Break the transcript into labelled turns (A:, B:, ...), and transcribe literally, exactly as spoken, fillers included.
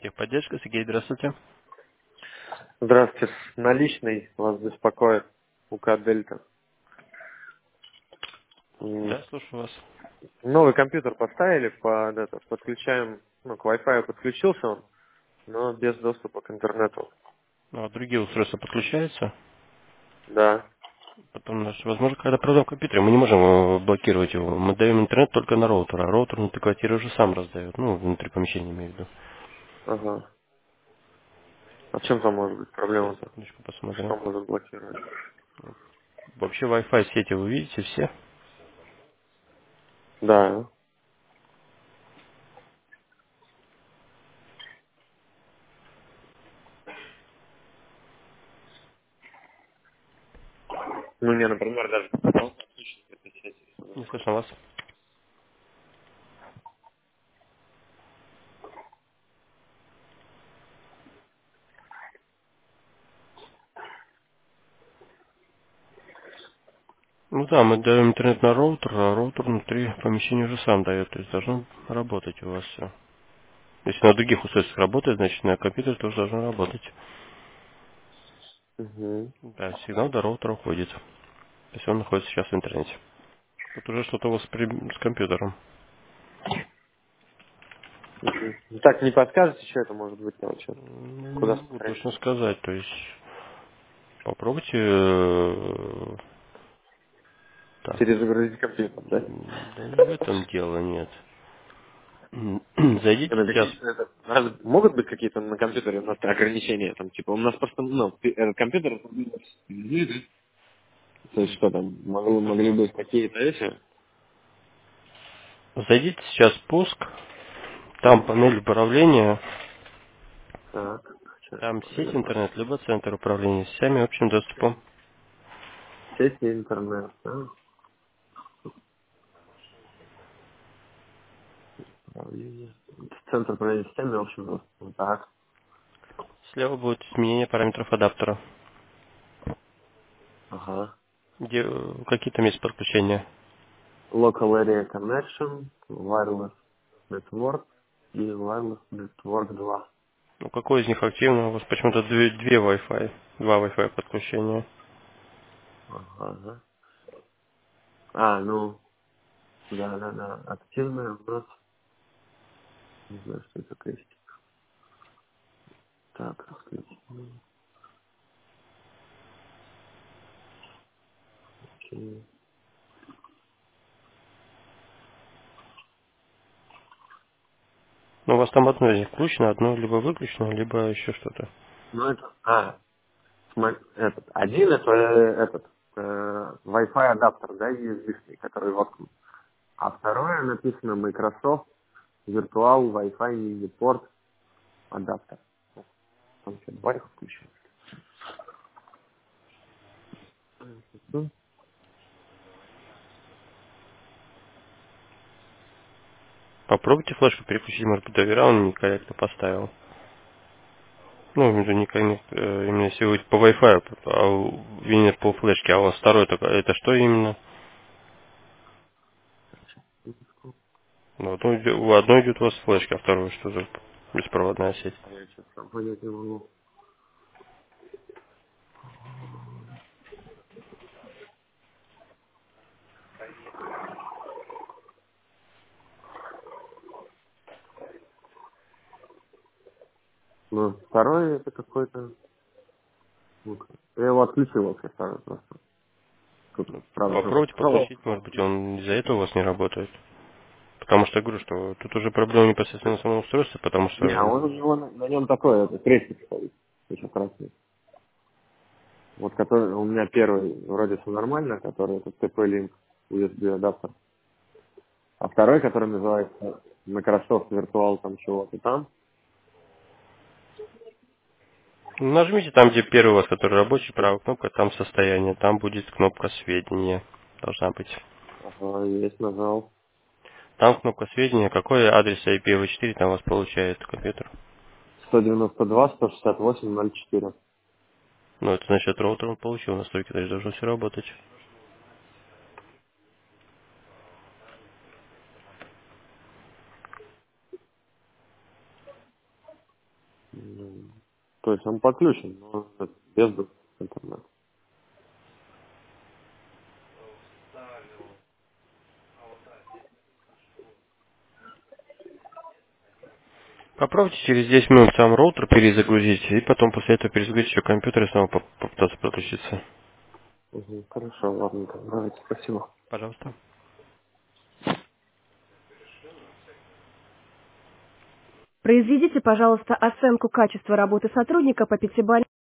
A: Техподдержка, Сергей, здравствуйте.
B: Здравствуйте. Наличный вас беспокоит УК Дельта. М,
A: Да, слушаю вас.
B: Новый компьютер поставили, под это, подключаем, ну, к Wi-Fi подключился он, но без доступа к интернету.
A: Ну, а другие устройства подключаются?
B: Да.
A: Потом, наш- возможно, когда продаем компьютер, мы не можем э, блокировать его. Мы даем интернет только на роутер, а роутер внутри квартиры уже сам раздает. Ну, внутри помещения имею в виду.
B: Ага. А в чем там может быть
A: Сейчас,
B: проблема-то?
A: секундочку, посмотрим.
B: Что может блокировать?
A: Вообще Wi-Fi сети вы видите все?
B: Да. Ну, мне, например, даже показалось отлично в этой сети, всё
A: Не
B: нормально.
A: слышно вас. Ну да, мы даем интернет на роутер, а роутер внутри помещения уже сам дает. То есть должно работать у вас все. Если на других устройствах работает, значит на компьютере тоже должно работать.
B: Угу.
A: Да, сигнал до роутера уходит. То есть он находится сейчас в интернете. Тут уже что-то у вас при- с компьютером.
B: Угу. Так, не подскажете, что это может быть вообще?
A: Ну, не
B: Куда
A: могу
B: смотреть?
A: точно сказать. То есть попробуйте. э, Так.
B: Перезагрузить компьютер, да?
A: м, Да не в этом дело, нет. Зайдите
B: Это
A: сейчас.
B: какие- это- раз- могут быть какие-то на компьютере у нас ограничения, там, типа, у нас просто, ну, пи- этот компьютер, то есть что там, могло- могли быть какие-то эти?
A: Зайдите сейчас в пуск. Там панель управления.
B: Так, сейчас,
A: Там сеть
B: проверим.
A: интернет, либо центр управления сетями общим доступом.
B: Сеть и интернет, да? Управление. Центр управления системами, в общем, доступом. Так,
A: Слева будет изменение параметров адаптера.
B: ага.
A: Где, э, какие там есть подключения?
B: Local Area Connection, Wireless Network и Wireless Network два.
A: Ну, какой из них активно? У вас почему-то две, две Wi-Fi. Два Wi-Fi подключения.
B: Ага. А, ну, да-да-да, активная у нас, не знаю, что это крестик. Так, отключение. Окей.
A: Ну, у вас там одно из них включено, одно либо выключено, либо еще что-то.
B: Ну, это, а, сма- этот, один это э, этот, э, Wi-Fi адаптер, да, ю эс би, который вокруг. А второе написано Microsoft Virtual Wi-Fi Mini Port адаптер. Там что, два их включено? Мгм.
A: Попробуйте флешку переключить, может быть, доверял, он некорректно поставил. Ну, именно, некорректно, э, именно если вы по Wi-Fi, а у- именно по флешке, а у вас второй, только это что именно? Ну, одно идет- у одной идет у вас флешка, а второй что за беспроводная сеть?
B: А я сейчас сам понять не могу. Ну, второй это какой-то... ну-ка. Я его отключил вообще второй просто. Тут,
A: Ну,
B: правда, ну,
A: попробуйте
B: провод.
A: подключить, может быть, он из-за этого у вас не работает. Потому что я говорю, что тут уже проблема непосредственно в самом устройстве, потому
B: Не, а
A: что
B: он у него на, на нем такой, это, крестик стоит. Еще красный. Вот который у меня первый, вроде все нормально, который это ти пи-Link ю эс би адаптер. А второй, который называется Microsoft Virtual там чего-то там.
A: нажмите там, где первый у вас, который рабочий, правая кнопка, там состояние, там будет кнопка сведения, должна быть.
B: Ага, есть, нажал.
A: Там кнопка сведения, какой адрес ай пи ви четыре там у вас получает компьютер.
B: сто девяносто два сто шестьдесят восемь ноль четыре.
A: Ну, это значит, роутер он получил настройки, значит, должно все работать.
B: Ну, то есть он подключен, но без доступа к интернету.
A: Попробуйте через десять минут сам роутер перезагрузить, и потом после этого перезагрузить еще компьютер и снова поп- попытаться подключиться.
B: Угу, хорошо, ладно, давайте, спасибо.
A: Пожалуйста.
C: Произведите, пожалуйста, оценку качества работы сотрудника по пятибалльной